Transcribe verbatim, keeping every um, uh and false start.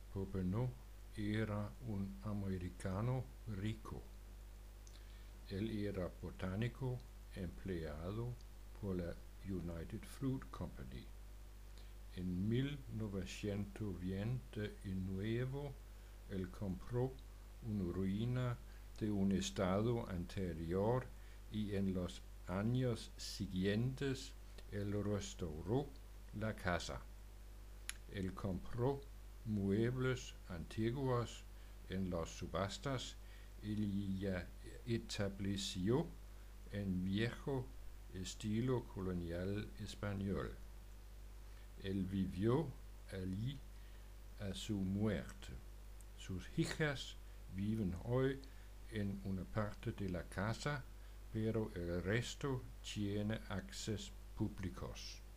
Popenoe era un americano rico. Él era botánico empleado por la United Fruit Company. En mil novecientos veintinueve, él compró una ruina de un estado anterior y en los años siguientes él restauró la casa. Él compró muebles antiguos en las subastas y estableció un viejo estilo colonial español. Él vivió allí a su muerte. Sus hijas viven hoy en una parte de la casa, pero el resto tiene accesos públicos.